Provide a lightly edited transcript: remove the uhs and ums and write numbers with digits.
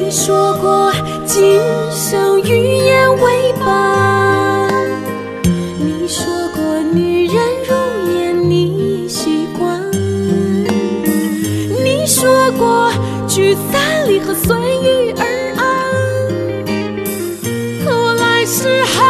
你说过今生语言为伴，你说过女人如烟你习惯，你说过聚散离合随遇而安，可来时还